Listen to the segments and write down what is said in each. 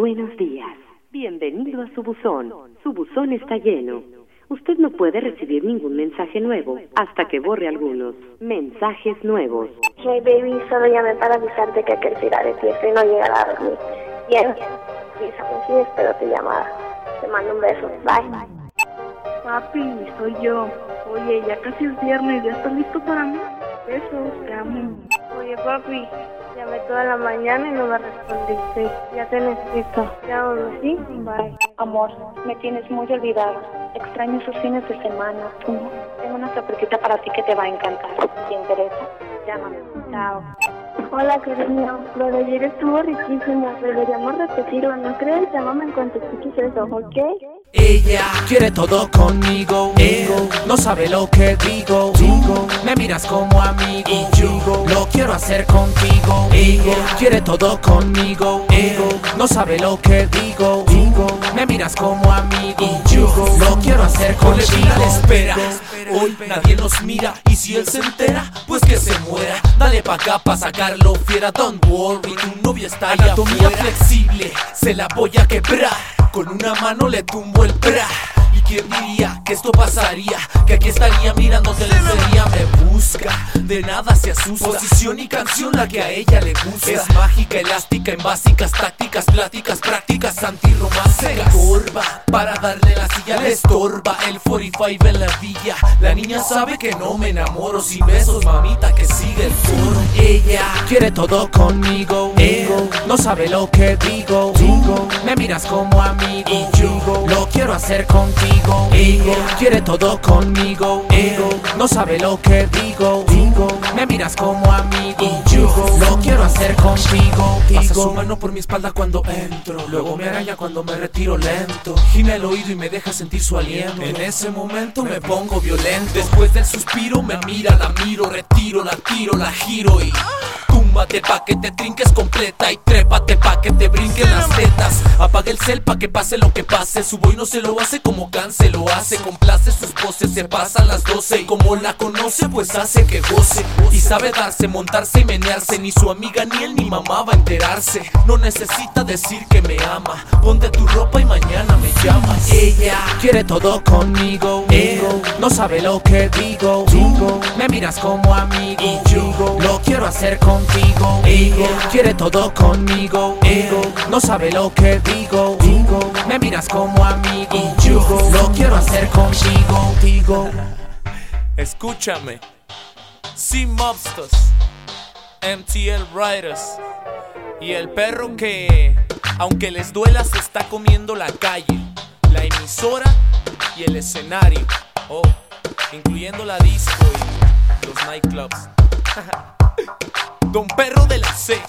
Buenos días. Bienvenido a su buzón. Su buzón está lleno. Usted no puede recibir ningún mensaje nuevo hasta que borre algunos. Mensajes nuevos. Hey baby, solo llamé para avisarte que aquel tira de tieso y no llegará a dormir. Bien, Lisa, pues sí, espero tu llamada. Te mando un beso, bye. Papi, soy yo. Oye, ya casi es viernes, ¿ya estás listo para mí? Besos, te amo. Oye papi, llamé toda la mañana y no me respondiste. Ya te necesito. Te amo, ¿sí? Bye. Amor, me tienes muy olvidada. Extraño esos fines de semana. Tengo una sorpresita para ti que te va a encantar. ¿Te interesa? Llámame. Chao. Hola cariño, lo de ayer estuvo riquísimo. Deberíamos repetirlo, ¿no crees? Llámame en cuanto escuches eso, ¿ok? Ella quiere todo conmigo, él no sabe lo que digo, me miras como amigo y yo lo quiero hacer contigo. Ella quiere todo conmigo, él no sabe lo que digo, me miras como amigo y yo lo quiero hacer contigo. Espera, hoy nadie nos mira y si él se entera, pues que se muera. Dale pa' acá pa' sacarlo fiera, don't worry, tu novia está allá afuera. Flexible, se la voy a quebrar. Con una mano le tumbo el bra. ¿Y quién diría que esto pasaría? Que aquí estaría mirándote lencería. Me busca, de nada se asusta. Posición y canción la que a ella le gusta. Es mágica, elástica, en básicas tácticas, pláticas, prácticas, antirrománticas. Corva, para darle la silla le estorba. El 45 en la villa. La niña sabe que no me enamoro. Sin besos, mamita, que sigue el coro. Ella quiere todo conmigo, él no sabe lo que digo, me miras como amigo y yo lo quiero hacer contigo. Ella quiere todo conmigo, él no sabe lo que digo, me miras como amigo y yo lo quiero hacer contigo. Pasa su mano por mi espalda cuando entro, luego me araña cuando me retiro lento, gime el oído y me deja sentir su aliento. En ese momento me pongo violento. Después del suspiro me mira, la miro, retiro, la tiro, la giro y túmbate pa' que te trinques completa y trépate pa' que te brinquen las tetas. Apaga el cel pa' que pase lo que pase. Su boy no se lo hace como Cance lo hace. Complace sus poses, se pasan las 12 y como la conoce pues hace que goce. Y sabe darse, montarse y menearse. Ni su amiga ni él ni mamá va a enterarse. No necesita decir que me ama. Ponte tu ropa y mañana me llamas. Ella quiere todo conmigo, él no sabe lo que digo, me miras como amigo y yo lo quiero hacer contigo. Ella quiere todo conmigo, él no sabe lo que digo, me miras como amigo y yo lo quiero hacer contigo. Escúchame, C-Mobsters, MTL Riders y el perro que, aunque les duela, se está comiendo la calle, la emisora y el escenario, incluyendo la disco y los nightclubs. Don Perro de la C,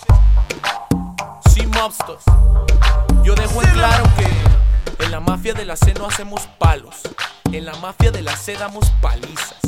C-Mobsters. Yo dejo en claro que en la mafia de la C no hacemos palos, en la mafia de la C damos palizas.